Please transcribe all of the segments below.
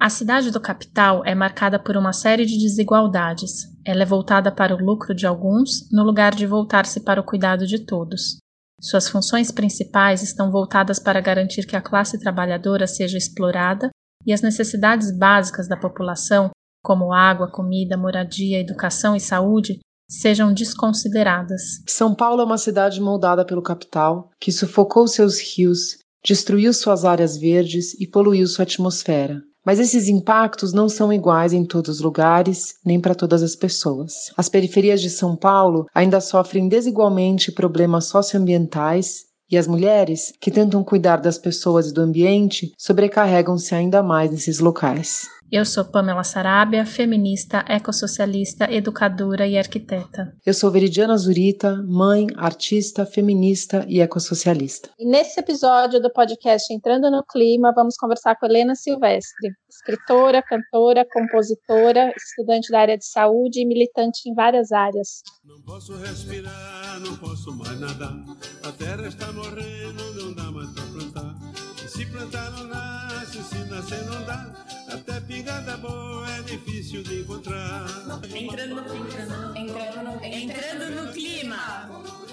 A cidade do capital é marcada por uma série de desigualdades. Ela é voltada para o lucro de alguns, no lugar de voltar-se para o cuidado de todos. Suas funções principais estão voltadas para garantir que a classe trabalhadora seja explorada e as necessidades básicas da população, como água, comida, moradia, educação e saúde, sejam desconsideradas. São Paulo é uma cidade moldada pelo capital, que sufocou seus rios, destruiu suas áreas verdes e poluiu sua atmosfera. Mas esses impactos não são iguais em todos os lugares, nem para todas as pessoas. As periferias de São Paulo ainda sofrem desigualmente problemas socioambientais e as mulheres, que tentam cuidar das pessoas e do ambiente, sobrecarregam-se ainda mais nesses locais. Eu sou Pamela Sarabia, feminista, ecossocialista, educadora e arquiteta. Eu sou Veridiana Zurita, mãe, artista, feminista e ecossocialista. E nesse episódio do podcast Entrando no Clima, vamos conversar com Helena Silvestre, escritora, cantora, compositora, estudante da área de saúde e militante em várias áreas. Não posso respirar, não posso mais nadar. A terra está morrendo, não dá mais para plantar. E se plantar não nasce, se nascer não dá. Até pingada boa é difícil de encontrar. Entrando no clima.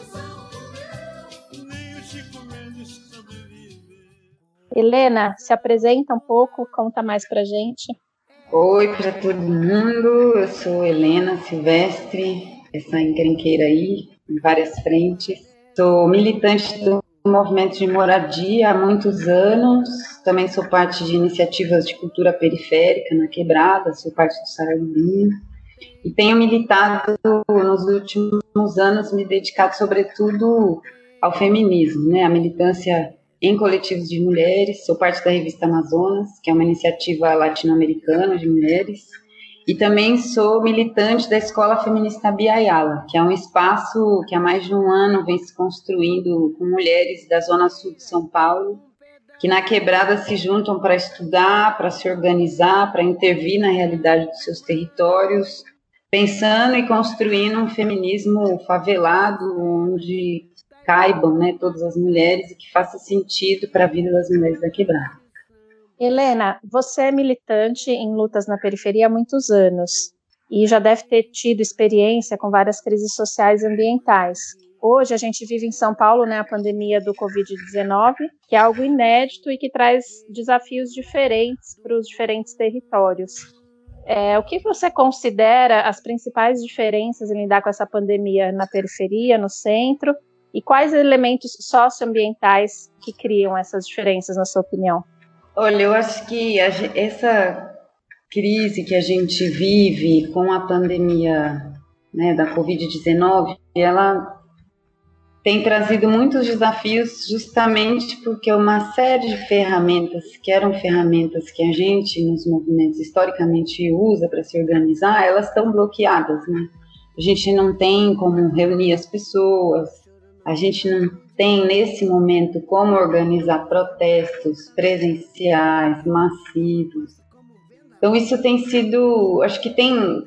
Nem o Chico Mendes sobrevive. Helena, se apresenta um pouco, conta mais pra gente. Oi para todo mundo, eu sou Helena Silvestre, essa encrenqueira aí, em várias frentes. Sou militante do movimento de moradia há muitos anos, também sou parte de iniciativas de cultura periférica na Quebrada, sou parte do Sarabinho, e tenho militado nos últimos anos, me dedicado sobretudo ao feminismo, né, a militância em coletivos de mulheres. Sou parte da revista Amazonas, que é uma iniciativa latino-americana de mulheres, e também sou militante da Escola Feminista Biayala, que é um espaço que há mais de um ano vem se construindo com mulheres da Zona Sul de São Paulo, que na Quebrada se juntam para estudar, para se organizar, para intervir na realidade dos seus territórios, pensando e construindo um feminismo favelado, onde caibam, né, todas as mulheres e que faça sentido para a vida das mulheres da Quebrada. Helena, você é militante em lutas na periferia há muitos anos e já deve ter tido experiência com várias crises sociais e ambientais. Hoje a gente vive em São Paulo, né, a pandemia do Covid-19, que é algo inédito e que traz desafios diferentes para os diferentes territórios. O que você considera as principais diferenças em lidar com essa pandemia na periferia, no centro, e quais elementos socioambientais que criam essas diferenças, na sua opinião? Olha, eu acho que essa crise que a gente vive com a pandemia, né, da Covid-19, ela tem trazido muitos desafios justamente porque uma série de ferramentas, que eram ferramentas que a gente, nos movimentos, historicamente usa para se organizar, elas estão bloqueadas, né? A gente não tem como reunir as pessoas, a gente não tem, nesse momento, como organizar protestos presenciais, massivos. Então, isso tem sido, acho que tem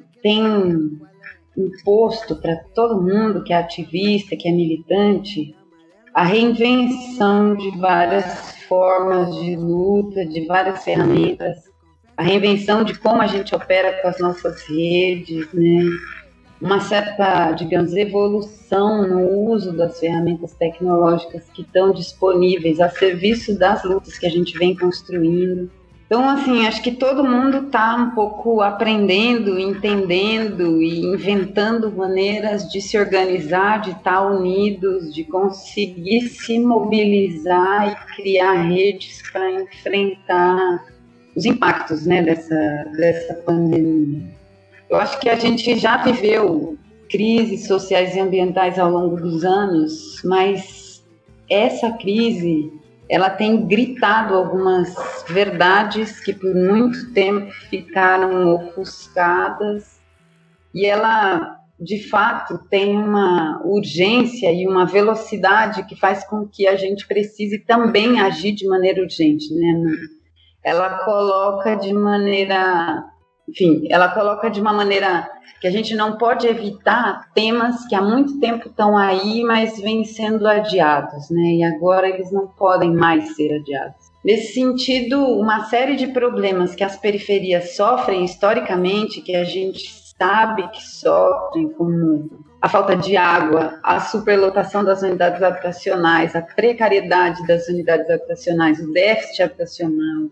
imposto para todo mundo que é ativista, que é militante, a reinvenção de várias formas de luta, de várias ferramentas, a reinvenção de como a gente opera com as nossas redes, né? Uma certa, digamos, evolução no uso das ferramentas tecnológicas que estão disponíveis a serviço das lutas que a gente vem construindo. Então, assim, acho que todo mundo está um pouco aprendendo, entendendo e inventando maneiras de se organizar, de estar unidos, de conseguir se mobilizar e criar redes para enfrentar os impactos, né, dessa pandemia. Eu acho que a gente já viveu crises sociais e ambientais ao longo dos anos, mas essa crise, ela tem gritado algumas verdades que por muito tempo ficaram ofuscadas, e ela, de fato, tem uma urgência e uma velocidade que faz com que a gente precise também agir de maneira urgente, né? Ela coloca de maneira enfim, ela coloca de uma maneira que a gente não pode evitar temas que há muito tempo estão aí, mas vêm sendo adiados, né? E agora eles não podem mais ser adiados. Nesse sentido, uma série de problemas que as periferias sofrem historicamente, que a gente sabe que sofrem, como a falta de água, a superlotação das unidades habitacionais, a precariedade das unidades habitacionais, o déficit habitacional,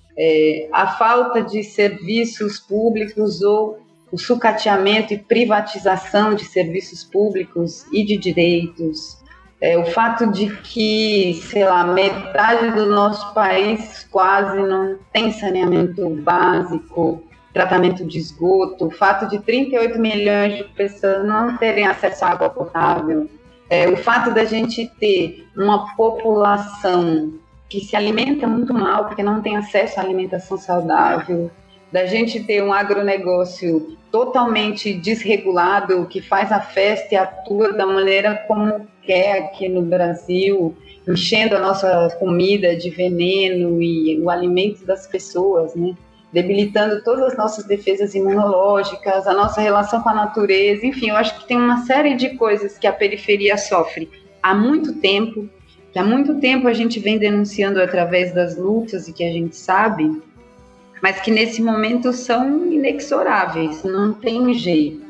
a falta de serviços públicos ou o sucateamento e privatização de serviços públicos e de direitos, o fato de que, sei lá, metade do nosso país quase não tem saneamento básico, tratamento de esgoto, o fato de 38 milhões de pessoas não terem acesso à água potável, o fato da gente ter uma população que se alimenta muito mal, porque não tem acesso à alimentação saudável, da gente ter um agronegócio totalmente desregulado, que faz a festa e atua da maneira como quer aqui no Brasil, enchendo a nossa comida de veneno e o alimento das pessoas, né? Debilitando todas as nossas defesas imunológicas, a nossa relação com a natureza, enfim, eu acho que tem uma série de coisas que a periferia sofre há muito tempo, que há muito tempo a gente vem denunciando através das lutas e que a gente sabe, mas que nesse momento são inexoráveis, não tem jeito.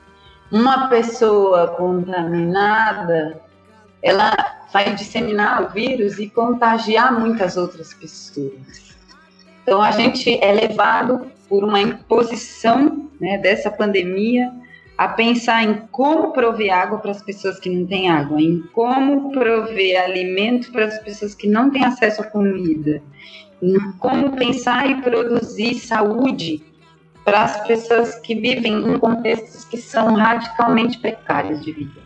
Uma pessoa contaminada, ela vai disseminar o vírus e contagiar muitas outras pessoas. Então, a gente é levado por uma imposição, né, dessa pandemia a pensar em como prover água para as pessoas que não têm água, em como prover alimento para as pessoas que não têm acesso à comida, em como pensar e produzir saúde para as pessoas que vivem em contextos que são radicalmente precários de vida.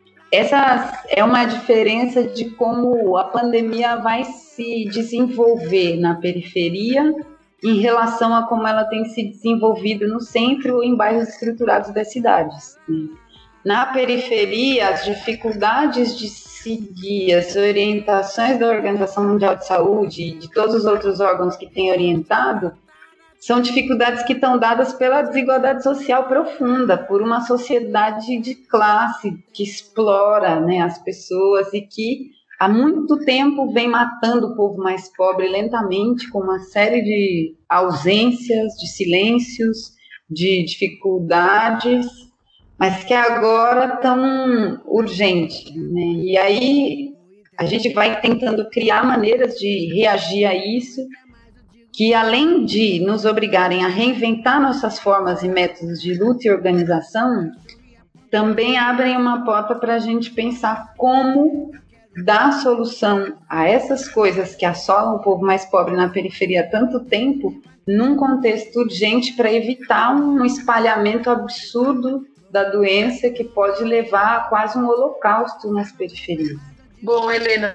Essa é uma diferença de como a pandemia vai se desenvolver na periferia em relação a como ela tem se desenvolvido no centro ou em bairros estruturados das cidades. Na periferia, as dificuldades de seguir as orientações da Organização Mundial de Saúde e de todos os outros órgãos que têm orientado são dificuldades que estão dadas pela desigualdade social profunda, por uma sociedade de classe que explora, né, as pessoas e que há muito tempo vem matando o povo mais pobre lentamente, com uma série de ausências, de silêncios, de dificuldades, mas que agora estão urgentes, né? E aí a gente vai tentando criar maneiras de reagir a isso, que além de nos obrigarem a reinventar nossas formas e métodos de luta e organização, também abrem uma porta para a gente pensar como dar solução a essas coisas que assolam o povo mais pobre na periferia há tanto tempo, num contexto urgente para evitar um espalhamento absurdo da doença que pode levar a quase um holocausto nas periferias. Bom, Helena,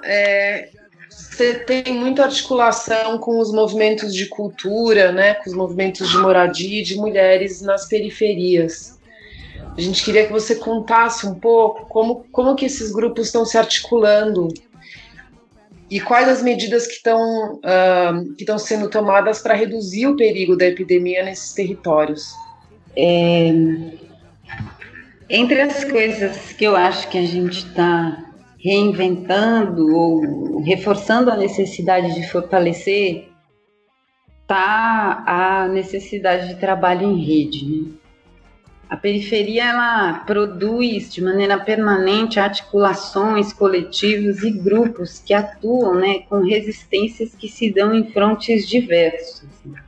você tem muita articulação com os movimentos de cultura, né, com os movimentos de moradia e de mulheres nas periferias. A gente queria que você contasse um pouco como que esses grupos estão se articulando e quais as medidas que estão sendo tomadas para reduzir o perigo da epidemia nesses territórios. Entre as coisas que eu acho que a gente está reinventando ou reforçando a necessidade de fortalecer, está a necessidade de trabalho em rede, né? A periferia, ela produz de maneira permanente articulações, coletivos e grupos que atuam, né, com resistências que se dão em frontes diversos.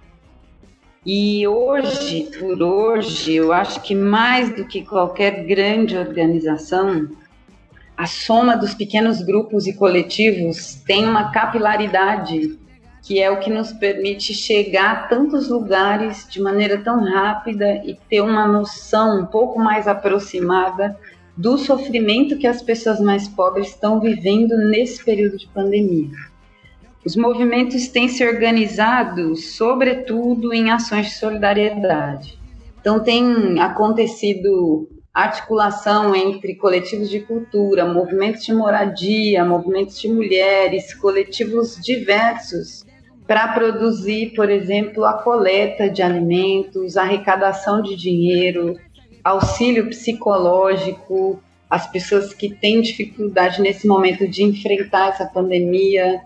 E hoje, por hoje, eu acho que mais do que qualquer grande organização, a soma dos pequenos grupos e coletivos tem uma capilaridade que é o que nos permite chegar a tantos lugares de maneira tão rápida e ter uma noção um pouco mais aproximada do sofrimento que as pessoas mais pobres estão vivendo nesse período de pandemia. Os movimentos têm se organizado, sobretudo, em ações de solidariedade. Então, tem acontecido articulação entre coletivos de cultura, movimentos de moradia, movimentos de mulheres, coletivos diversos, para produzir, por exemplo, a coleta de alimentos, a arrecadação de dinheiro, auxílio psicológico, as pessoas que têm dificuldade nesse momento de enfrentar essa pandemia,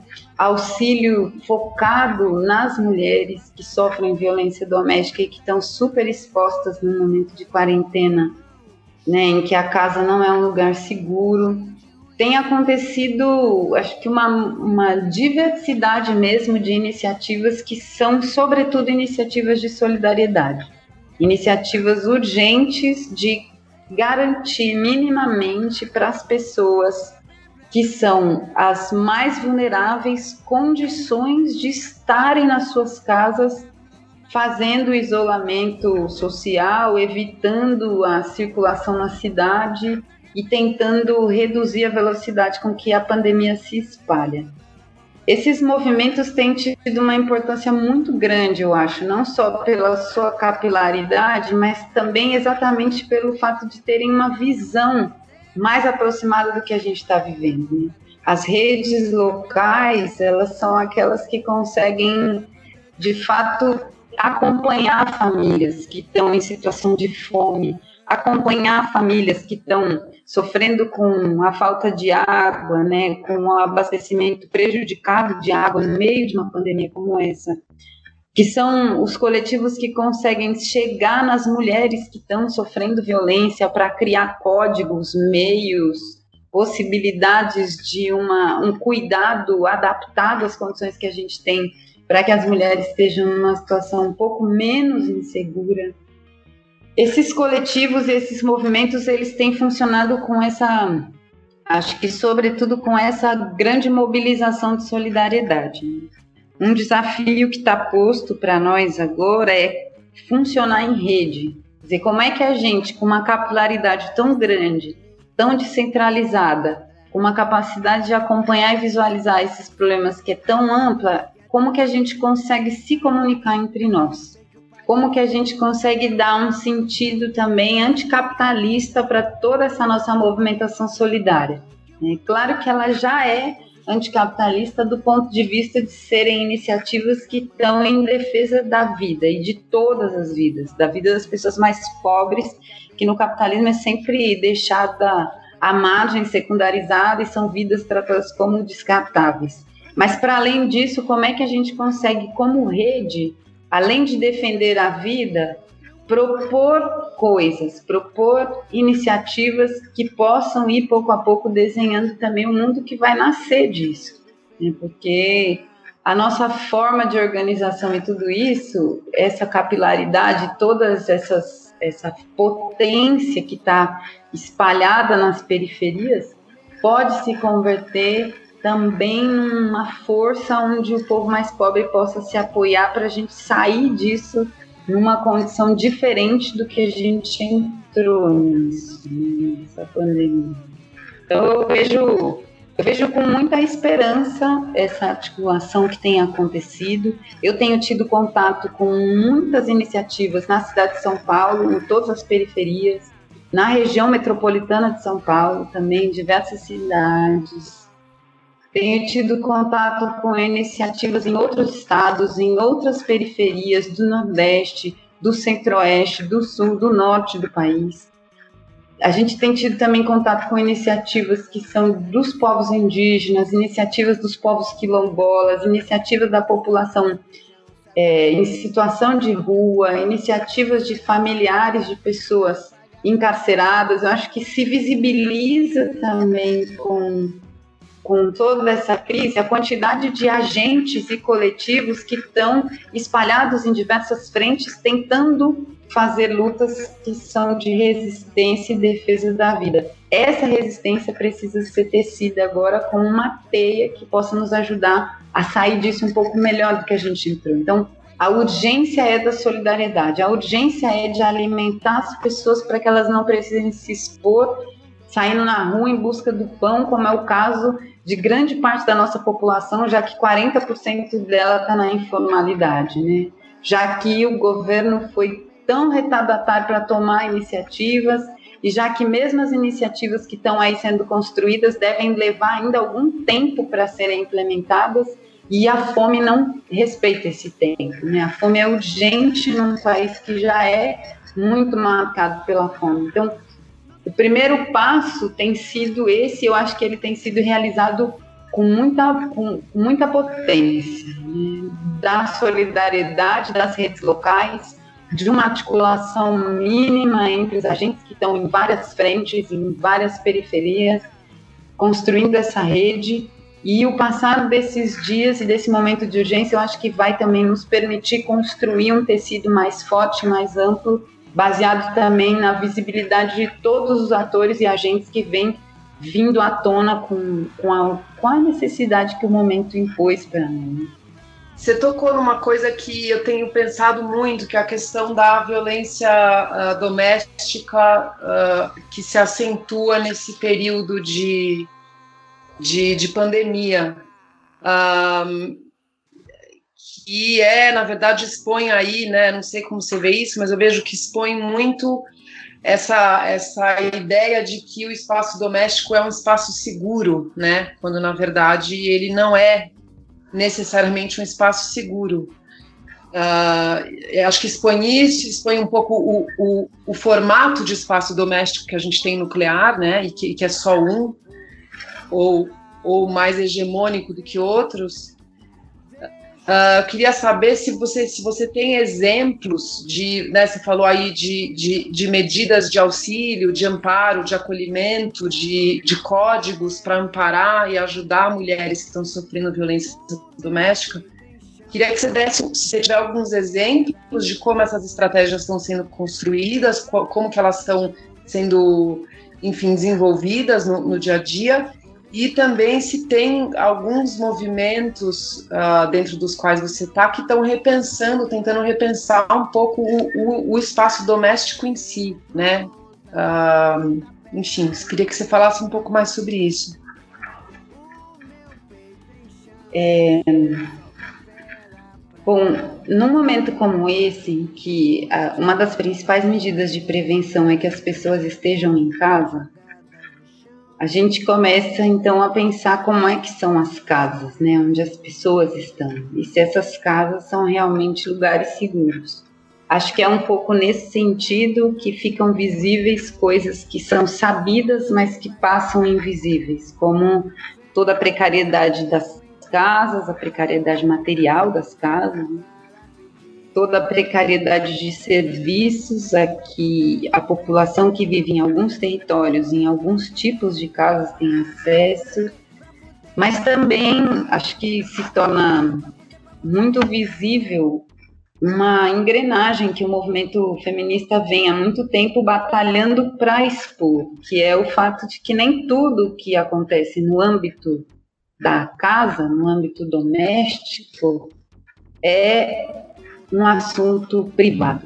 auxílio focado nas mulheres que sofrem violência doméstica e que estão super expostas no momento de quarentena, né, em que a casa não é um lugar seguro. Tem acontecido, acho que uma diversidade mesmo de iniciativas que são, sobretudo, iniciativas de solidariedade, iniciativas urgentes de garantir minimamente para as pessoas que são as mais vulneráveis condições de estarem nas suas casas, fazendo isolamento social, evitando a circulação na cidade e tentando reduzir a velocidade com que a pandemia se espalha. Esses movimentos têm tido uma importância muito grande, eu acho, não só pela sua capilaridade, mas também exatamente pelo fato de terem uma visão mais aproximada do que a gente está vivendo, né? As redes locais, elas são aquelas que conseguem, de fato, acompanhar famílias que estão em situação de fome, acompanhar famílias que estão sofrendo com a falta de água, né, com o abastecimento prejudicado de água no meio de uma pandemia como essa, que são os coletivos que conseguem chegar nas mulheres que estão sofrendo violência para criar códigos, meios, possibilidades de um cuidado adaptado às condições que a gente tem para que as mulheres estejam numa situação um pouco menos insegura. Esses coletivos e esses movimentos, eles têm funcionado com essa, acho que sobretudo com essa grande mobilização de solidariedade. Um desafio que está posto para nós agora é funcionar em rede. Quer dizer, como é que a gente, com uma capilaridade tão grande, tão descentralizada, com uma capacidade de acompanhar e visualizar esses problemas que é tão ampla, como que a gente consegue se comunicar entre nós? Como que a gente consegue dar um sentido também anticapitalista para toda essa nossa movimentação solidária? É claro que ela já é anticapitalista do ponto de vista de serem iniciativas que estão em defesa da vida e de todas as vidas, da vida das pessoas mais pobres, que no capitalismo é sempre deixada à margem, secundarizada, e são vidas tratadas como descartáveis. Mas, para além disso, como é que a gente consegue, como rede, além de defender a vida, propor coisas, propor iniciativas que possam ir pouco a pouco desenhando também o mundo que vai nascer disso, né? Porque a nossa forma de organização e tudo isso, essa capilaridade, todas essa potência que está espalhada nas periferias, pode se converter também numa força onde o povo mais pobre possa se apoiar para a gente sair disso numa condição diferente do que a gente entrou nessa pandemia. Então eu vejo com muita esperança essa articulação que tem acontecido. Eu tenho tido contato com muitas iniciativas na cidade de São Paulo, em todas as periferias, na região metropolitana de São Paulo também, em diversas cidades. Tenho tido contato com iniciativas em outros estados, em outras periferias do Nordeste, do Centro-Oeste, do Sul, do Norte do país. A gente tem tido também contato com iniciativas que são dos povos indígenas, iniciativas dos povos quilombolas, iniciativas da população em situação de rua, iniciativas de familiares de pessoas encarceradas. Eu acho que se visibiliza também com toda essa crise, a quantidade de agentes e coletivos que estão espalhados em diversas frentes, tentando fazer lutas que são de resistência e defesa da vida. Essa resistência precisa ser tecida agora com uma teia que possa nos ajudar a sair disso um pouco melhor do que a gente entrou. Então, a urgência é da solidariedade, a urgência é de alimentar as pessoas para que elas não precisem se expor, saindo na rua em busca do pão, como é o caso de grande parte da nossa população, já que 40% dela está na informalidade, né? Já que o governo foi tão retardatário para tomar iniciativas, e já que mesmo as iniciativas que estão aí sendo construídas devem levar ainda algum tempo para serem implementadas, e a fome não respeita esse tempo, né? A fome é urgente num país que já é muito marcado pela fome. Então, o primeiro passo tem sido esse, eu acho que ele tem sido realizado com muita potência, né? Da solidariedade das redes locais, de uma articulação mínima entre os agentes que estão em várias frentes, em várias periferias, construindo essa rede. E o passar desses dias e desse momento de urgência, eu acho que vai também nos permitir construir um tecido mais forte, mais amplo, baseado também na visibilidade de todos os atores e agentes que vêm vindo à tona com a necessidade que o momento impôs para nós. Você tocou numa coisa que eu tenho pensado muito, que é a questão da violência doméstica que se acentua nesse período de pandemia. Que na verdade, expõe aí, né? Não sei como você vê isso, mas eu vejo que expõe muito essa ideia de que o espaço doméstico é um espaço seguro, né? Quando, na verdade, ele não é necessariamente um espaço seguro. Eu acho que expõe isso, expõe um pouco o formato de espaço doméstico que a gente tem nuclear, né? E que é só um, ou mais hegemônico do que outros. Queria saber se você tem exemplos né, você falou aí de medidas de auxílio, de amparo, de acolhimento, de códigos para amparar e ajudar mulheres que estão sofrendo violência doméstica. Queria que você desse, se você tiver alguns exemplos de como essas estratégias estão sendo construídas, como que elas estão sendo, enfim, desenvolvidas no dia a dia. E também se tem alguns movimentos dentro dos quais você está que estão tentando repensar um pouco o espaço doméstico em si, né? Enfim, queria que você falasse um pouco mais sobre isso. Bom, num momento como esse, em que uma das principais medidas de prevenção é que as pessoas estejam em casa, a gente começa, então, a pensar como é que são as casas, né, onde as pessoas estão, e se essas casas são realmente lugares seguros. Acho que é um pouco nesse sentido que ficam visíveis coisas que são sabidas, mas que passam invisíveis, como toda a precariedade das casas, a precariedade material das casas, né? Toda a precariedade de serviços a que a população que vive em alguns territórios, em alguns tipos de casas tem acesso, mas também acho que se torna muito visível uma engrenagem que o movimento feminista vem há muito tempo batalhando para expor, que é o fato de que nem tudo que acontece no âmbito da casa, no âmbito doméstico, é um assunto privado.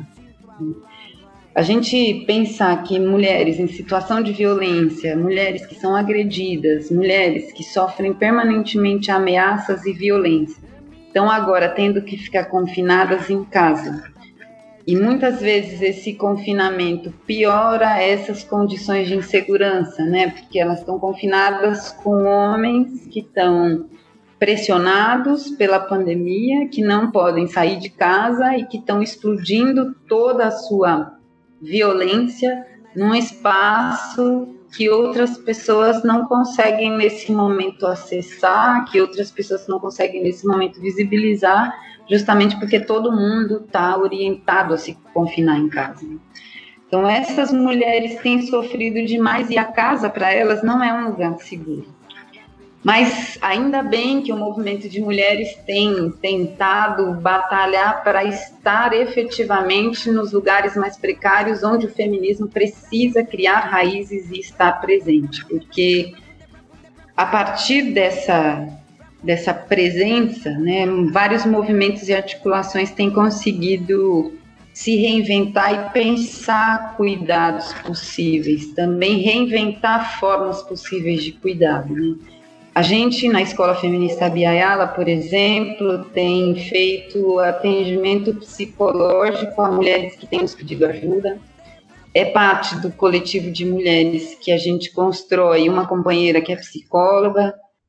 A gente pensar que mulheres em situação de violência, mulheres que são agredidas, mulheres que sofrem permanentemente ameaças e violência, estão agora tendo que ficar confinadas em casa. E muitas vezes esse confinamento piora essas condições de insegurança, né? Porque elas estão confinadas com homens que estão pressionados pela pandemia, que não podem sair de casa e que estão explodindo toda a sua violência num espaço que outras pessoas não conseguem nesse momento acessar, que outras pessoas não conseguem nesse momento visibilizar, justamente porque todo mundo está orientado a se confinar em casa. Então essas mulheres têm sofrido demais e a casa para elas não é um lugar seguro. Mas ainda bem que o movimento de mulheres tem tentado batalhar para estar efetivamente nos lugares mais precários, onde o feminismo precisa criar raízes e estar presente. Porque a partir dessa presença, né, vários movimentos e articulações têm conseguido se reinventar e pensar cuidados possíveis, também reinventar formas possíveis de cuidado, né? A gente, na Escola Feminista Biayala, por exemplo, tem feito atendimento psicológico a mulheres que têm nos pedido ajuda. É parte do coletivo de mulheres que a gente constrói uma companheira que é psicóloga.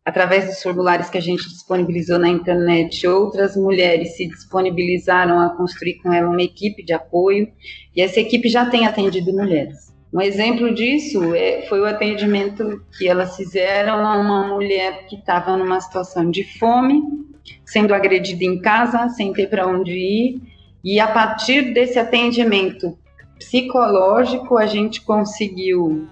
através dos formulários que a gente disponibilizou na internet, outras mulheres se disponibilizaram a construir com ela uma equipe de apoio, e essa equipe já tem atendido mulheres. Um exemplo disso foi o atendimento que elas fizeram a uma mulher que estava numa situação de fome, sendo agredida em casa, sem ter para onde ir, e a partir desse atendimento psicológico, a gente conseguiu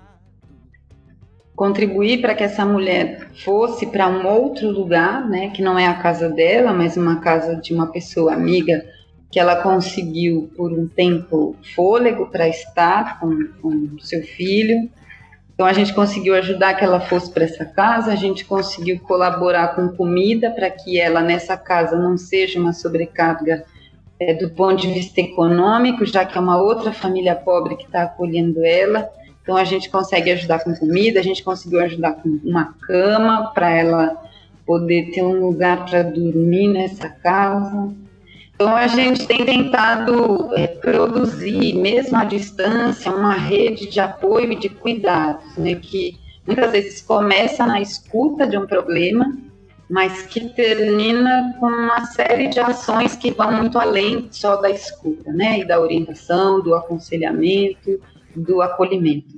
contribuir para que essa mulher fosse para um outro lugar, né, que não é a casa dela, mas uma casa de uma pessoa amiga, que ela conseguiu, por um tempo, fôlego para estar com seu filho. Então, a gente conseguiu ajudar que ela fosse para essa casa, a gente conseguiu colaborar com comida para que ela, nessa casa, não seja uma sobrecarga do ponto de vista econômico, já que é uma outra família pobre que está acolhendo ela. Então, a gente consegue ajudar com comida, a gente conseguiu ajudar com uma cama para ela poder ter um lugar para dormir nessa casa. Então, a gente tem tentado produzir, mesmo à distância, uma rede de apoio e de cuidados, né, que muitas vezes começa na escuta de um problema, mas que termina com uma série de ações que vão muito além só da escuta, né, e da orientação, do aconselhamento, do acolhimento.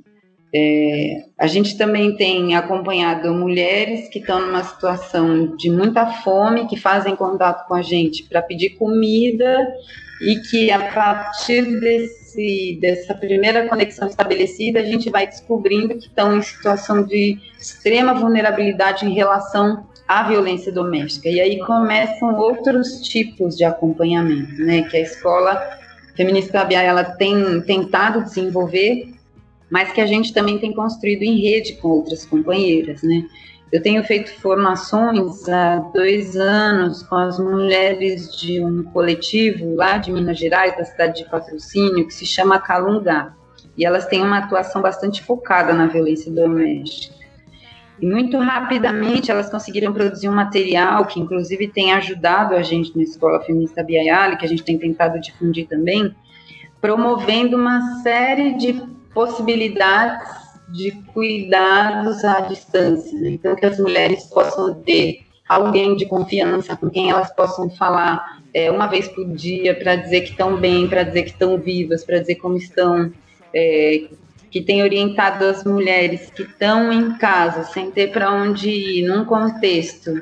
A gente também tem acompanhado mulheres que estão numa situação de muita fome, que fazem contato com a gente para pedir comida e que a partir dessa primeira conexão estabelecida, a gente vai descobrindo que estão em situação de extrema vulnerabilidade em relação à violência doméstica. E aí começam outros tipos de acompanhamento, né, que a Escola Feminista BA ela tem tentado desenvolver, mas que a gente também tem construído em rede com outras companheiras, né? Eu tenho feito formações há 2 anos com as mulheres de um coletivo lá de Minas Gerais, da cidade de Patrocínio, que se chama Calungá, e elas têm uma atuação bastante focada na violência doméstica. E muito rapidamente elas conseguiram produzir um material que inclusive tem ajudado a gente na Escola Feminista Biayali, que a gente tem tentado difundir também, promovendo uma série de possibilidades de cuidados à distância, né? Então que as mulheres possam ter alguém de confiança com quem elas possam falar uma vez por dia para dizer que estão bem, para dizer que estão vivas, para dizer como estão, que tem orientado as mulheres que estão em casa sem ter para onde ir, num contexto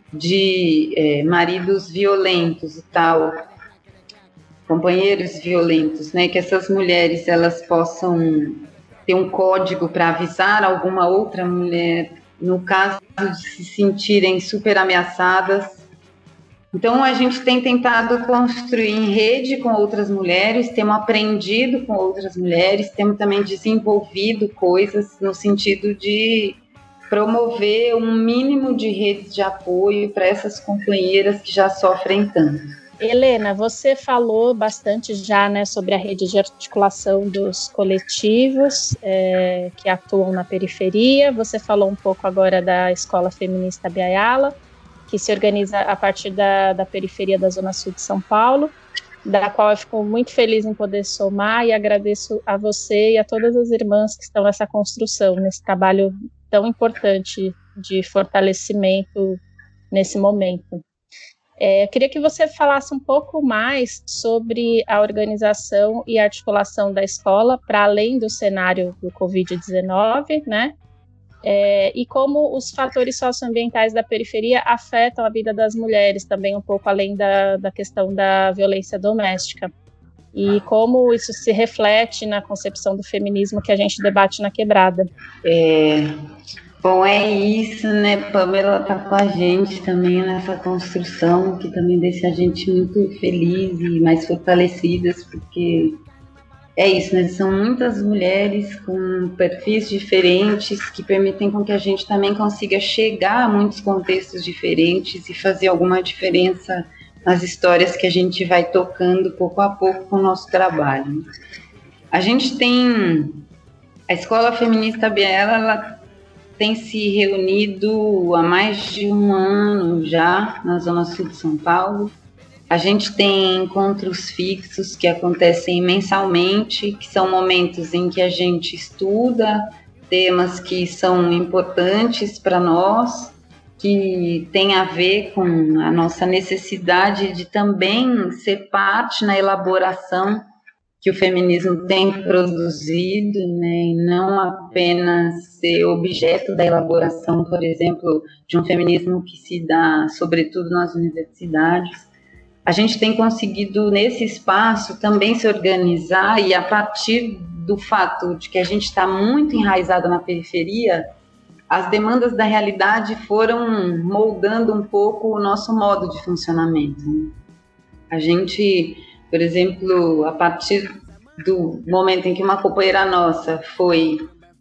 de maridos violentos e tal, companheiros violentos, né, que essas mulheres elas possam ter um código para avisar alguma outra mulher no caso de se sentirem super ameaçadas. Então a gente tem tentado construir em rede com outras mulheres, temos aprendido com outras mulheres, temos também desenvolvido coisas no sentido de promover um mínimo de redes de apoio para essas companheiras que já sofrem tanto. Helena, você falou bastante já, né, sobre a rede de articulação dos coletivos que atuam na periferia. Você falou um pouco agora da Escola Feminista Biayala, que se organiza a partir da periferia da Zona Sul de São Paulo, da qual eu fico muito feliz em poder somar, e agradeço a você e a todas as irmãs que estão nessa construção, nesse trabalho tão importante de fortalecimento nesse momento. Eu queria que você falasse um pouco mais sobre a organização e articulação da escola para além do cenário do Covid-19, né? E como os fatores socioambientais da periferia afetam a vida das mulheres, também um pouco além da questão da violência doméstica. E como isso se reflete na concepção do feminismo que a gente debate na Quebrada. Bom, é isso, né? Pamela está com a gente também nessa construção, que também deixa a gente muito feliz e mais fortalecidas, porque é isso, né? São muitas mulheres com perfis diferentes que permitem com que a gente também consiga chegar a muitos contextos diferentes e fazer alguma diferença nas histórias que a gente vai tocando pouco a pouco com o nosso trabalho. A gente tem a Escola Feminista Biayala, ela tem se reunido há mais de 1 ano já na Zona Sul de São Paulo. A gente tem encontros fixos que acontecem mensalmente, que são momentos em que a gente estuda temas que são importantes para nós que tem a ver com a nossa necessidade de também ser parte na elaboração que o feminismo tem produzido, né, e não apenas ser objeto da elaboração, por exemplo, de um feminismo que se dá, sobretudo, nas universidades. A gente tem conseguido, nesse espaço, também se organizar e, a partir do fato de que a gente está muito enraizado na periferia, as demandas da realidade foram moldando um pouco o nosso modo de funcionamento. A gente, por exemplo, a partir do momento em que uma companheira nossa foi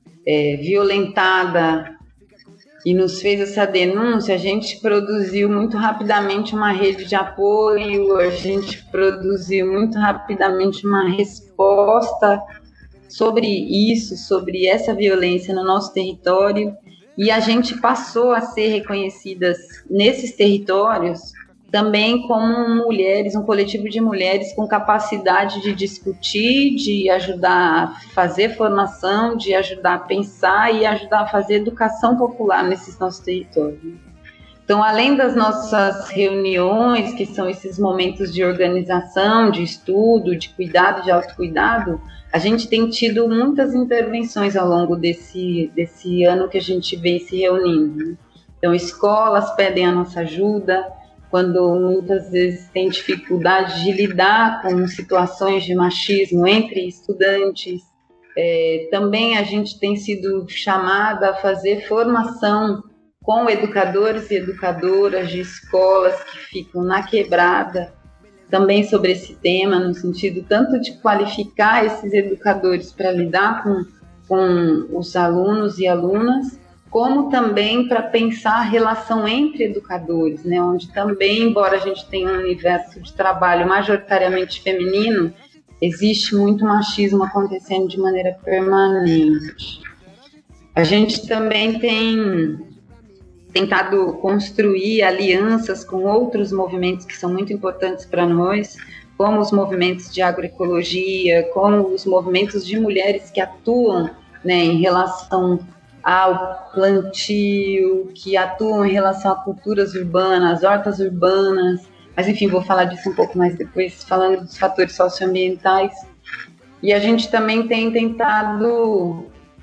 violentada e nos fez essa denúncia, a gente produziu muito rapidamente uma rede de apoio, a gente produziu muito rapidamente uma resposta sobre isso, sobre essa violência no nosso território, e a gente passou a ser reconhecidas nesses territórios também como mulheres, um coletivo de mulheres com capacidade de discutir, de ajudar a fazer formação, de ajudar a pensar e ajudar a fazer educação popular nesses nossos territórios. Então, além das nossas reuniões, que são esses momentos de organização, de estudo, de cuidado, de autocuidado, a gente tem tido muitas intervenções ao longo desse ano que a gente vem se reunindo. Então, escolas pedem a nossa ajuda, quando muitas vezes tem dificuldade de lidar com situações de machismo entre estudantes. Também a gente tem sido chamada a fazer formação com educadores e educadoras de escolas que ficam na quebrada, também sobre esse tema, no sentido tanto de qualificar esses educadores para lidar com os alunos e alunas, como também para pensar a relação entre educadores, né, onde também, embora a gente tenha um universo de trabalho majoritariamente feminino, existe muito machismo acontecendo de maneira permanente. A gente também tem tentado construir alianças com outros movimentos que são muito importantes para nós, como os movimentos de agroecologia, como os movimentos de mulheres que atuam, né, em relação ao plantio, que atuam em relação a culturas urbanas, hortas urbanas, mas enfim, vou falar disso um pouco mais depois, falando dos fatores socioambientais. E a gente também tem tentado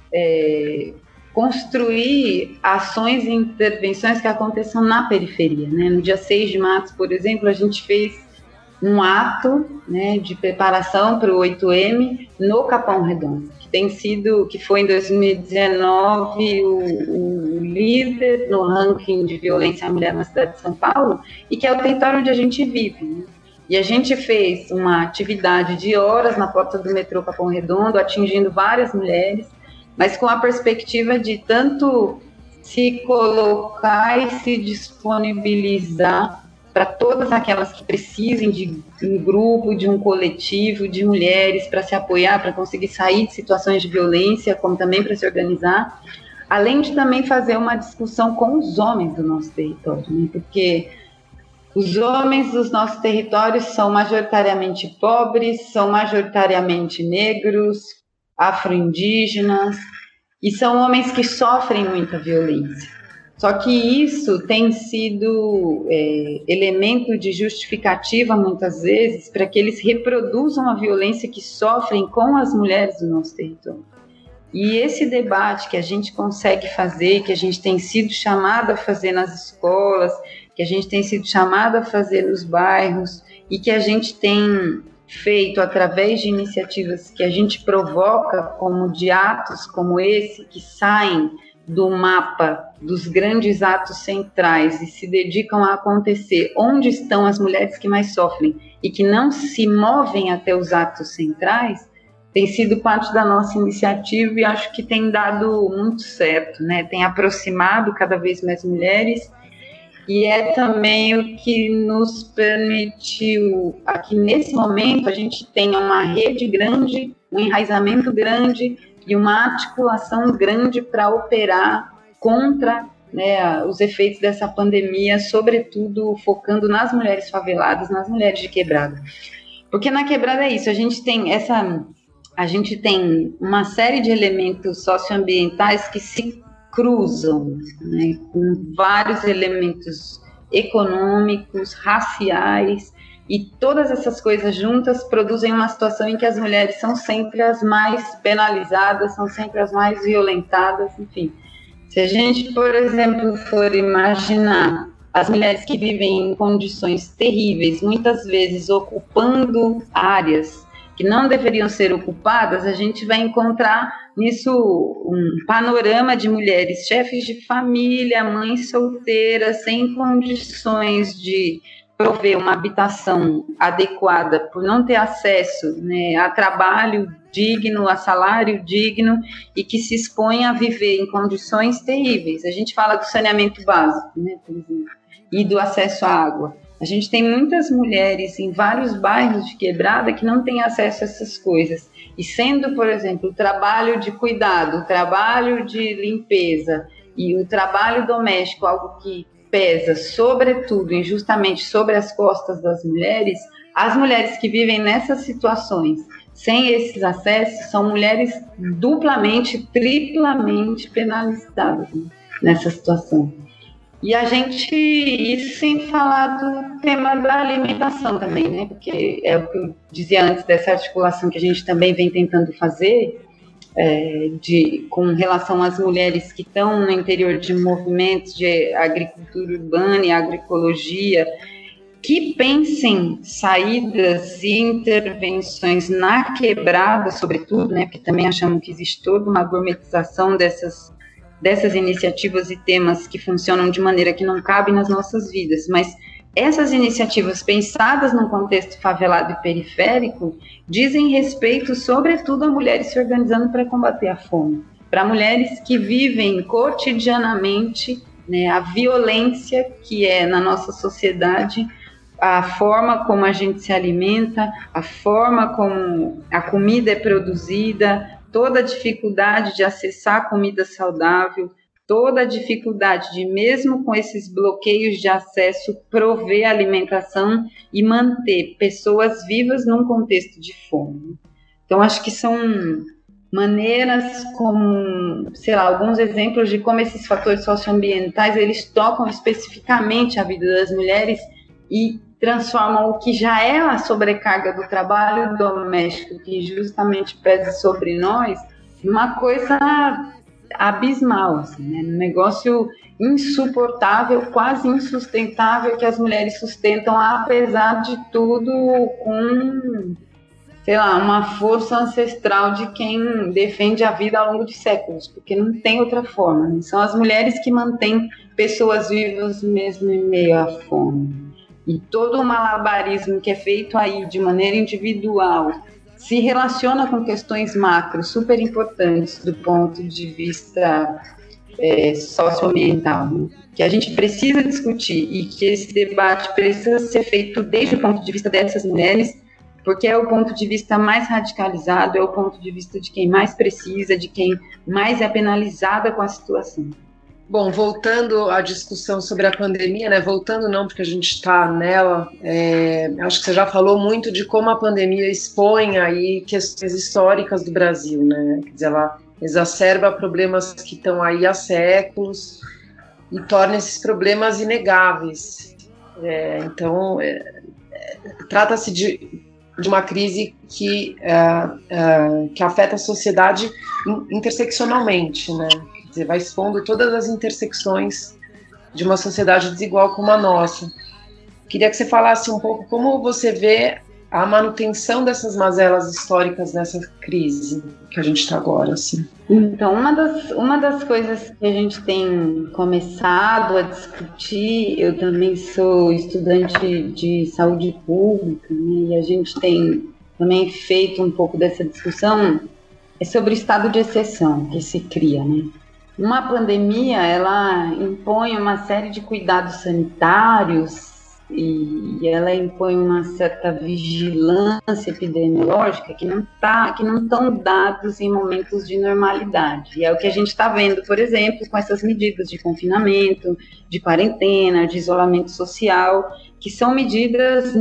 construir ações e intervenções que aconteçam na periferia, né? No dia 6 de março, por exemplo, a gente fez um ato, né, de preparação para o 8M no Capão Redondo, que foi em 2019 o líder no ranking de violência à mulher na cidade de São Paulo, e que é o território onde a gente vive, né? E a gente fez uma atividade de horas na porta do metrô Capão Redondo, atingindo várias mulheres, mas com a perspectiva de tanto se colocar e se disponibilizar para todas aquelas que precisem de um grupo, de um coletivo, de mulheres para se apoiar, para conseguir sair de situações de violência, como também para se organizar, além de também fazer uma discussão com os homens do nosso território, né? Porque os homens dos nossos territórios são majoritariamente pobres, são majoritariamente negros, afro-indígenas, e são homens que sofrem muita violência. Só que isso tem sido elemento de justificativa, muitas vezes, para que eles reproduzam a violência que sofrem com as mulheres do nosso território. E esse debate que a gente consegue fazer, que a gente tem sido chamado a fazer nas escolas, que a gente tem sido chamado a fazer nos bairros, e que a gente tem feito através de iniciativas que a gente provoca, como de atos como esse, que saem do mapa dos grandes atos centrais e se dedicam a acontecer onde estão as mulheres que mais sofrem e que não se movem até os atos centrais, tem sido parte da nossa iniciativa e acho que tem dado muito certo, né? Tem aproximado cada vez mais mulheres e é também o que nos permitiu, aqui nesse momento, a gente tenha uma rede grande, um enraizamento grande e uma articulação grande para operar contra, né, os efeitos dessa pandemia, sobretudo focando nas mulheres faveladas, nas mulheres de quebrada. Porque na quebrada é isso, a gente tem uma série de elementos socioambientais que se cruzam, né, com vários elementos econômicos, raciais, e todas essas coisas juntas produzem uma situação em que as mulheres são sempre as mais penalizadas, são sempre as mais violentadas, enfim. Se a gente, por exemplo, for imaginar as mulheres que vivem em condições terríveis, muitas vezes ocupando áreas que não deveriam ser ocupadas, a gente vai encontrar nisso um panorama de mulheres chefes de família, mães solteiras, sem condições de prover uma habitação adequada, por não ter acesso, né, a trabalho digno, a salário digno, e que se expõem a viver em condições terríveis. A gente fala do saneamento básico, né, por exemplo, e do acesso à água. A gente tem muitas mulheres em vários bairros de Quebrada que não têm acesso a essas coisas. E sendo, por exemplo, o trabalho de cuidado, o trabalho de limpeza e o trabalho doméstico algo que pesa, sobretudo, injustamente, sobre as costas das mulheres, as mulheres que vivem nessas situações, sem esses acessos, são mulheres duplamente, triplamente penalizadas, né, nessa situação. E a gente, isso sem falar do tema da alimentação também, né? Porque é o que eu dizia antes dessa articulação que a gente também vem tentando fazer, com relação às mulheres que estão no interior de movimentos de agricultura urbana e agroecologia, que pensem saídas e intervenções na quebrada, sobretudo, né? Porque também achamos que existe toda uma gourmetização dessas iniciativas e temas que funcionam de maneira que não cabem nas nossas vidas, mas essas iniciativas pensadas num contexto favelado e periférico dizem respeito, sobretudo, a mulheres se organizando para combater a fome, para mulheres que vivem cotidianamente, né, a violência que é na nossa sociedade, a forma como a gente se alimenta, a forma como a comida é produzida, toda a dificuldade de acessar comida saudável, toda a dificuldade de, mesmo com esses bloqueios de acesso, prover alimentação e manter pessoas vivas num contexto de fome. Então, acho que são maneiras como, sei lá, alguns exemplos de como esses fatores socioambientais, eles tocam especificamente a vida das mulheres e transformam o que já é a sobrecarga do trabalho doméstico, que justamente pesa sobre nós, numa coisa abismal, assim, né? Um negócio insuportável, quase insustentável, que as mulheres sustentam, apesar de tudo, com, sei lá, uma força ancestral de quem defende a vida ao longo de séculos, porque não tem outra forma, né? São as mulheres que mantêm pessoas vivas mesmo em meio à fome. E todo o malabarismo que é feito aí de maneira individual se relaciona com questões macro super importantes do ponto de vista socioambiental, né? Que a gente precisa discutir e que esse debate precisa ser feito desde o ponto de vista dessas mulheres, porque é o ponto de vista mais radicalizado, é o ponto de vista de quem mais precisa, de quem mais é penalizada com a situação. Bom, voltando à discussão sobre a pandemia, né? Voltando não, porque a gente está nela, acho que você já falou muito de como a pandemia expõe aí questões históricas do Brasil, né? Quer dizer, ela exacerba problemas que estão aí há séculos e torna esses problemas inegáveis. Então, trata-se de uma crise que afeta a sociedade interseccionalmente, né? Quer dizer, vai expondo todas as intersecções de uma sociedade desigual como a nossa. Queria que você falasse um pouco como você vê a manutenção dessas mazelas históricas nessa crise que a gente está agora, assim. Então, uma das coisas que a gente tem começado a discutir, eu também sou estudante de saúde pública, né, e a gente tem também feito um pouco dessa discussão, é sobre o estado de exceção que se cria, né? Uma pandemia, ela impõe uma série de cuidados sanitários e ela impõe uma certa vigilância epidemiológica que não estão dados em momentos de normalidade. E é o que a gente está vendo, por exemplo, com essas medidas de confinamento, de quarentena, de isolamento social, que são medidas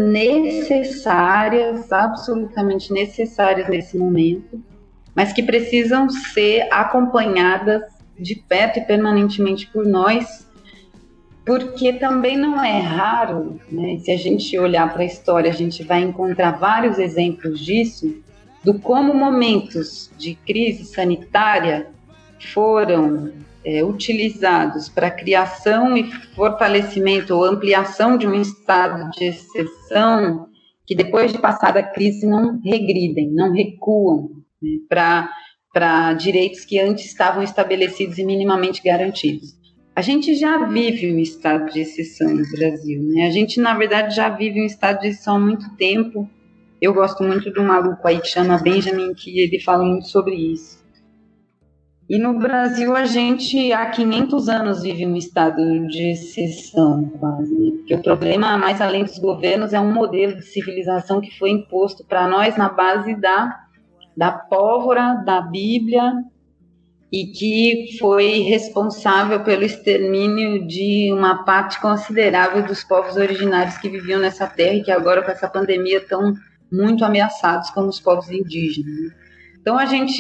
necessárias, absolutamente necessárias nesse momento, mas que precisam ser acompanhadas de perto e permanentemente por nós, porque também não é raro, né? Se a gente olhar para a história, a gente vai encontrar vários exemplos disso, do como momentos de crise sanitária foram utilizados para a criação e fortalecimento ou ampliação de um estado de exceção, que depois de passada a crise não regridem, não recuam, né, para direitos que antes estavam estabelecidos e minimamente garantidos. A gente já vive um estado de exceção no Brasil, né? A gente, na verdade, já vive um estado de exceção há muito tempo. Eu gosto muito de um maluco aí que chama Benjamin, que ele fala muito sobre isso. E no Brasil, a gente, há 500 anos, vive um estado de exceção, quase. Né? Porque o problema, mais além dos governos, é um modelo de civilização que foi imposto para nós na base da pólvora, da Bíblia, e que foi responsável pelo extermínio de uma parte considerável dos povos originários que viviam nessa terra e que agora, com essa pandemia, estão muito ameaçados, como os povos indígenas. Então,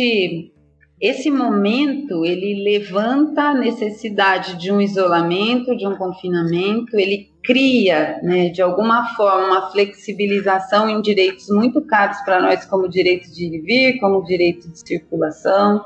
esse momento, ele levanta a necessidade de um isolamento, de um confinamento, ele cria, né, de alguma forma, uma flexibilização em direitos muito caros para nós, como o direito de ir e vir, como o direito de circulação.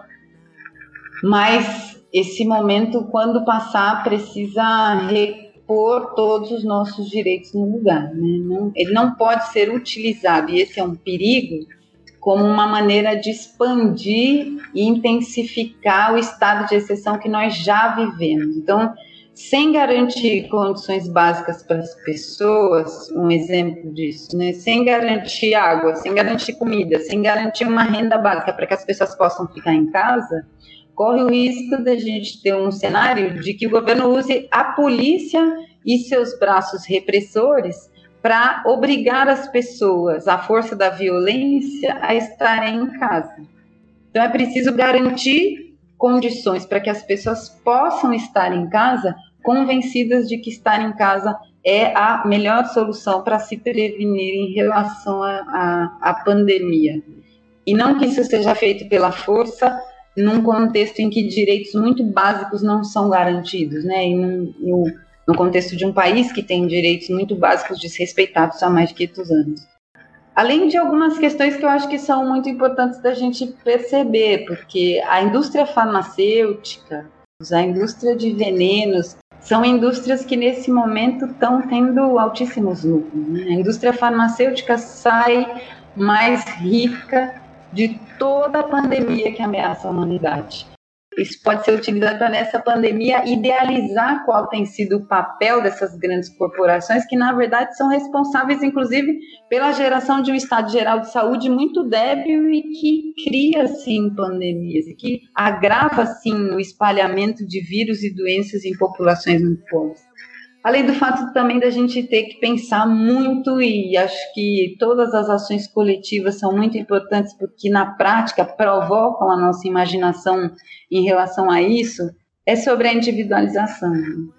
Mas esse momento, quando passar, precisa repor todos os nossos direitos no lugar, né? Ele não pode ser utilizado, e esse é um perigo, como uma maneira de expandir e intensificar o estado de exceção que nós já vivemos. Então, sem garantir condições básicas para as pessoas, um exemplo disso, né? Sem garantir água, sem garantir comida, sem garantir uma renda básica para que as pessoas possam ficar em casa, corre o risco de a gente ter um cenário de que o governo use a polícia e seus braços repressores para obrigar as pessoas, à força da violência, a estarem em casa. Então é preciso garantir condições para que as pessoas possam estar em casa, convencidas de que estar em casa é a melhor solução para se prevenir em relação à pandemia. E não que isso seja feito pela força, num contexto em que direitos muito básicos não são garantidos, né? E no contexto de um país que tem direitos muito básicos desrespeitados há mais de 500 anos. Além de algumas questões que eu acho que são muito importantes da gente perceber, porque a indústria farmacêutica, a indústria de venenos, são indústrias que nesse momento estão tendo altíssimos lucros, né? A indústria farmacêutica sai mais rica de toda a pandemia que ameaça a humanidade. Isso pode ser utilizado para, nessa pandemia, idealizar qual tem sido o papel dessas grandes corporações, que, na verdade, são responsáveis, inclusive, pela geração de um estado geral de saúde muito débil e que cria, sim, pandemias, e que agrava, sim, o espalhamento de vírus e doenças em populações muito pobres. Além do fato também da gente ter que pensar muito, e acho que todas as ações coletivas são muito importantes porque na prática provocam a nossa imaginação em relação a isso, é sobre a individualização.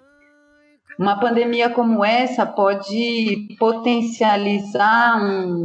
Uma pandemia como essa pode potencializar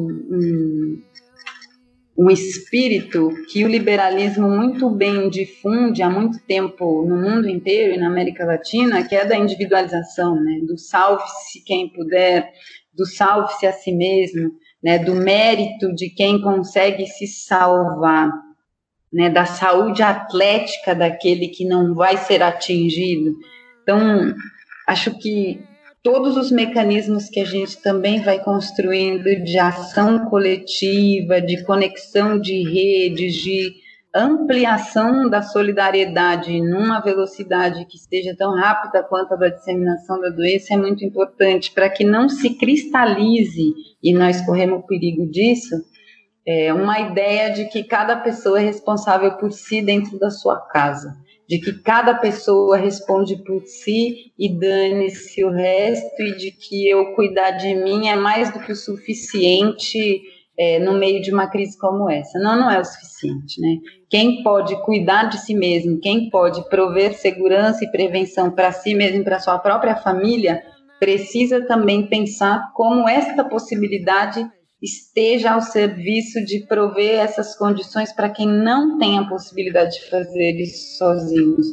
um espírito que o liberalismo muito bem difunde há muito tempo no mundo inteiro e na América Latina, que é da individualização, né? Do salve-se quem puder, do salve-se a si mesmo, né? Do mérito de quem consegue se salvar, né? Da saúde atlética daquele que não vai ser atingido. Então, acho que todos os mecanismos que a gente também vai construindo de ação coletiva, de conexão de redes, de ampliação da solidariedade numa velocidade que seja tão rápida quanto a da disseminação da doença é muito importante para que não se cristalize, e nós corremos o perigo disso, uma ideia de que cada pessoa é responsável por si dentro da sua casa, de que cada pessoa responde por si e dane-se o resto, e de que eu cuidar de mim é mais do que o suficiente no meio de uma crise como essa. Não é o suficiente, né? Quem pode cuidar de si mesmo, quem pode prover segurança e prevenção para si mesmo e para sua própria família, precisa também pensar como esta possibilidade esteja ao serviço de prover essas condições para quem não tem a possibilidade de fazer isso sozinhos.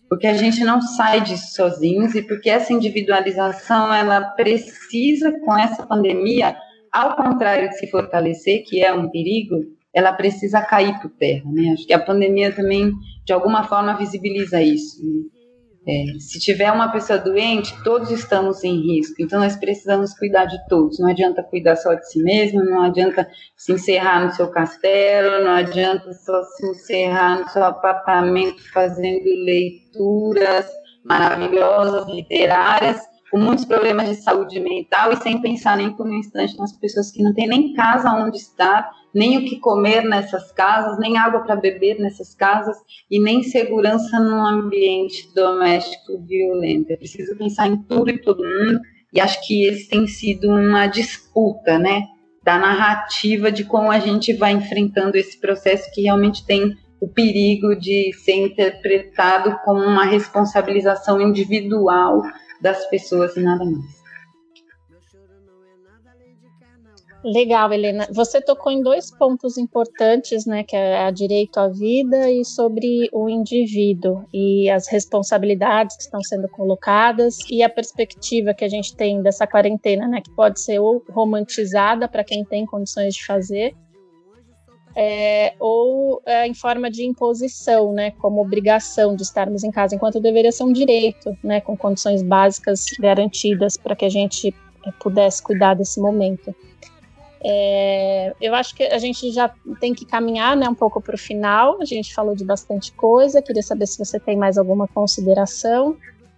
porque a gente não sai disso sozinhos e porque essa individualização, ela precisa, com essa pandemia, ao contrário de se fortalecer, que é um perigo, ela precisa cair por terra, né? Acho que a pandemia também, de alguma forma, visibiliza isso, né? Se tiver uma pessoa doente, todos estamos em risco, então nós precisamos cuidar de todos, não adianta cuidar só de si mesmo, não adianta se encerrar no seu castelo, não adianta só se encerrar no seu apartamento fazendo leituras maravilhosas, literárias, com muitos problemas de saúde mental e sem pensar nem por um instante nas pessoas que não têm nem casa onde estar, nem o que comer nessas casas, nem água para beber nessas casas e nem segurança num ambiente doméstico violento. É preciso pensar em tudo e todo mundo, e acho que esse tem sido uma disputa, né, da narrativa de como a gente vai enfrentando esse processo que realmente tem o perigo de ser interpretado como uma responsabilização individual das pessoas e nada mais. Legal, Helena. Você tocou em 2 pontos importantes, né, que é a direito à vida e sobre o indivíduo e as responsabilidades que estão sendo colocadas e a perspectiva que a gente tem dessa quarentena, né, que pode ser ou romantizada para quem tem condições de fazer, ou em forma de imposição, né, como obrigação de estarmos em casa, enquanto deveria ser um direito, né, com condições básicas garantidas para que a gente pudesse cuidar desse momento. Eu acho que a gente já tem que caminhar, né, um pouco para o final. A gente falou de bastante coisa. Queria saber se você tem mais alguma consideração,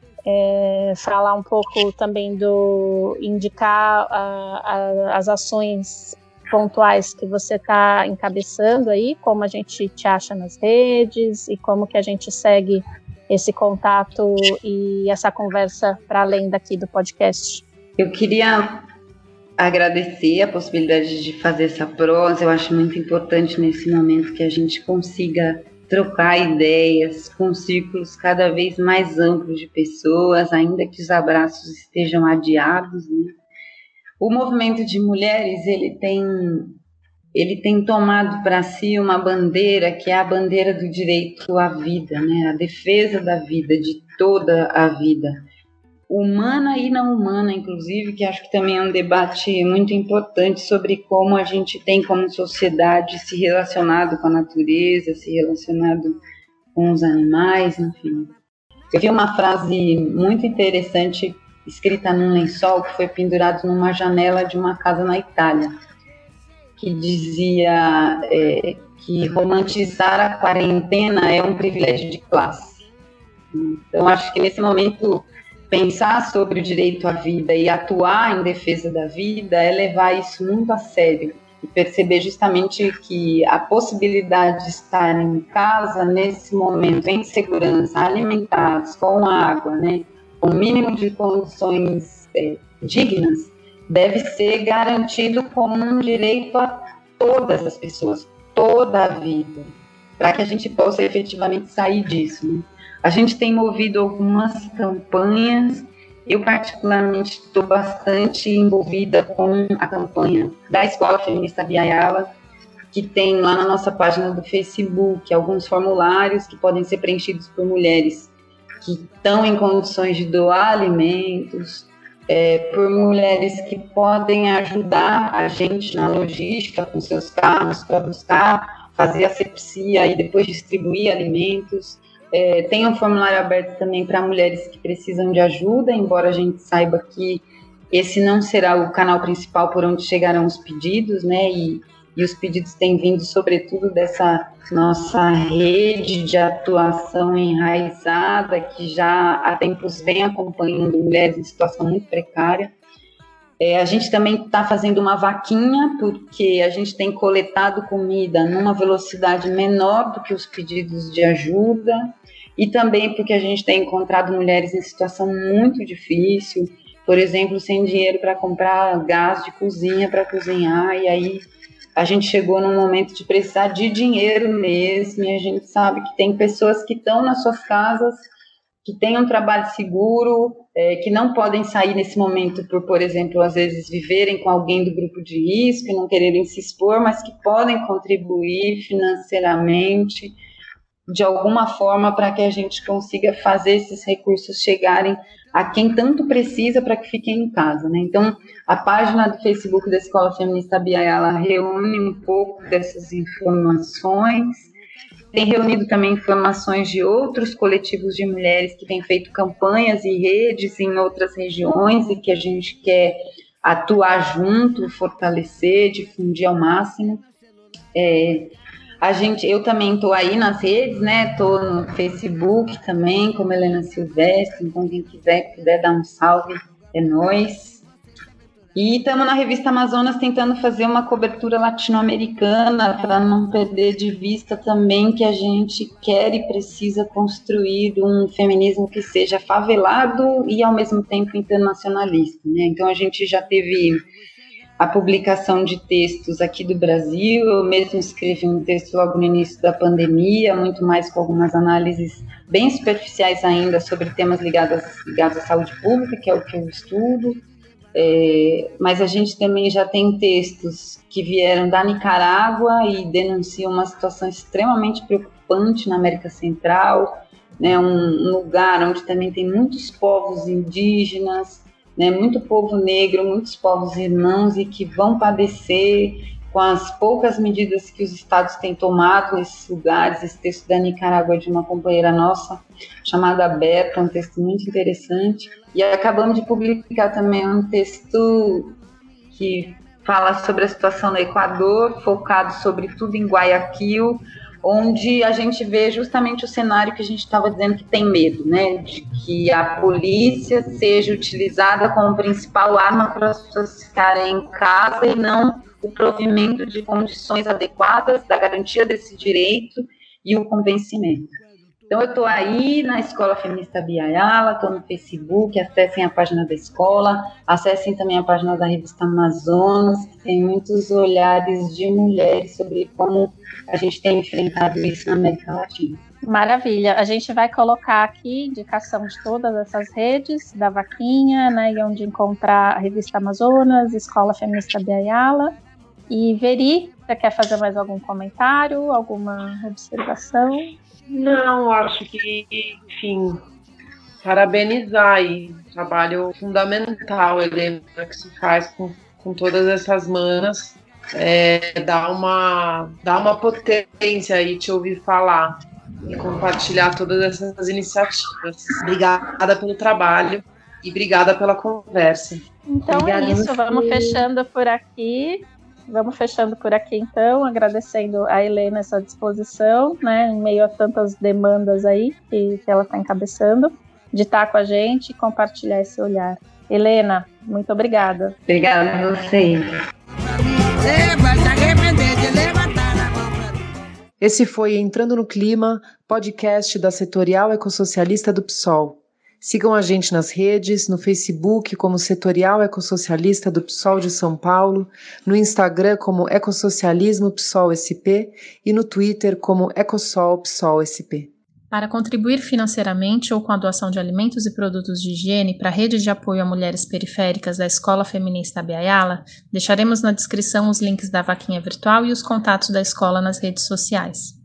falar um pouco também indicar as ações pontuais que você está encabeçando aí, como a gente te acha nas redes e como que a gente segue esse contato e essa conversa para além daqui do podcast. Eu queria agradecer a possibilidade de fazer essa prosa. Eu acho muito importante nesse momento que a gente consiga trocar ideias com círculos cada vez mais amplos de pessoas, ainda que os abraços estejam adiados, né? O movimento de mulheres, ele tem tomado para si uma bandeira que é a bandeira do direito à vida, né? A defesa da vida, de toda a vida, humana e não humana, inclusive, que acho que também é um debate muito importante sobre como a gente tem como sociedade se relacionado com a natureza, se relacionado com os animais, enfim. Eu vi uma frase muito interessante escrita num lençol que foi pendurado numa janela de uma casa na Itália, que dizia que romantizar a quarentena é um privilégio de classe. Então, acho que nesse momento, pensar sobre o direito à vida e atuar em defesa da vida é levar isso muito a sério e perceber justamente que a possibilidade de estar em casa nesse momento, em segurança, alimentados, com água, né, com o mínimo de condições dignas, deve ser garantido como um direito a todas as pessoas, toda a vida, para que a gente possa efetivamente sair disso, né? A gente tem movido algumas campanhas. Eu particularmente estou bastante envolvida com a campanha da Escola Feminista Via Yala, que tem lá na nossa página do Facebook alguns formulários que podem ser preenchidos por mulheres que estão em condições de doar alimentos, por mulheres que podem ajudar a gente na logística com seus carros para buscar, fazer asepsia e depois distribuir alimentos. Tem um formulário aberto também para mulheres que precisam de ajuda, embora a gente saiba que esse não será o canal principal por onde chegarão os pedidos, né? E os pedidos têm vindo, sobretudo, dessa nossa rede de atuação enraizada, que já há tempos vem acompanhando mulheres em situação muito precária. A gente também está fazendo uma vaquinha, porque a gente tem coletado comida numa velocidade menor do que os pedidos de ajuda, e também porque a gente tem encontrado mulheres em situação muito difícil, por exemplo, sem dinheiro para comprar gás de cozinha para cozinhar, e aí a gente chegou num momento de precisar de dinheiro mesmo, e a gente sabe que tem pessoas que estão nas suas casas, que têm um trabalho seguro, que não podem sair nesse momento por exemplo, às vezes viverem com alguém do grupo de risco e não quererem se expor, mas que podem contribuir financeiramente. de alguma forma para que a gente consiga fazer esses recursos chegarem a quem tanto precisa para que fiquem em casa, né? Então, a página do Facebook da Escola Feminista Abya-Yala reúne um pouco dessas informações, tem reunido também informações de outros coletivos de mulheres que têm feito campanhas e redes em outras regiões e que a gente quer atuar junto, fortalecer, difundir ao máximo. Eu também estou aí nas redes, né? Estou no Facebook também, como Helena Silvestre, então quem puder dar um salve, é nóis. E estamos na Revista Amazonas tentando fazer uma cobertura latino-americana para não perder de vista também que a gente quer e precisa construir um feminismo que seja favelado e ao mesmo tempo internacionalista, né? Então a gente já teve a publicação de textos aqui do Brasil, eu mesmo escrevi um texto logo no início da pandemia, muito mais com algumas análises bem superficiais ainda sobre temas ligados à saúde pública, que é o que eu estudo, mas a gente também já tem textos que vieram da Nicarágua e denunciam uma situação extremamente preocupante na América Central, né, um lugar onde também tem muitos povos indígenas, né, muito povo negro, muitos povos irmãos e que vão padecer com as poucas medidas que os estados têm tomado nesses lugares. Esse texto da Nicarágua é de uma companheira nossa, chamada Berta, um texto muito interessante. E acabamos de publicar também um texto que fala sobre a situação no Equador, focado sobretudo em Guayaquil, onde a gente vê justamente o cenário que a gente estava dizendo que tem medo, né, de que a polícia seja utilizada como principal arma para as pessoas ficarem em casa e não o provimento de condições adequadas, da garantia desse direito e o convencimento. Então eu estou aí na Escola Feminista Abya-Yala, estou no Facebook, acessem a página da escola, acessem também a página da Revista Amazonas, que tem muitos olhares de mulheres sobre como a gente tem enfrentado isso na América Latina. Maravilha, a gente vai colocar aqui indicação de todas essas redes, da Vaquinha, né, e onde encontrar a Revista Amazonas, Escola Feminista Abya-Yala. E Veri, você quer fazer mais algum comentário, alguma observação? Não, acho que, enfim, parabenizar aí, trabalho fundamental, Helena, que se faz com todas essas manas, dá uma potência aí te ouvir falar e compartilhar todas essas iniciativas. Obrigada pelo trabalho e obrigada pela conversa. Então obrigada, é isso, vamos fechando por aqui. Então, agradecendo a Helena essa disposição, né, em meio a tantas demandas aí que ela está encabeçando, de estar com a gente e compartilhar esse olhar. Helena, muito obrigada. Obrigada a vocês. Esse foi Entrando no Clima, podcast da Setorial Ecossocialista do PSOL. Sigam a gente nas redes, no Facebook como Setorial Ecossocialista do PSOL de São Paulo, no Instagram como Ecossocialismo PSOL SP e no Twitter como Ecossol PSOL SP. Para contribuir financeiramente ou com a doação de alimentos e produtos de higiene para a rede de apoio a mulheres periféricas da Escola Feminista Abya-Yala, deixaremos na descrição os links da vaquinha virtual e os contatos da escola nas redes sociais.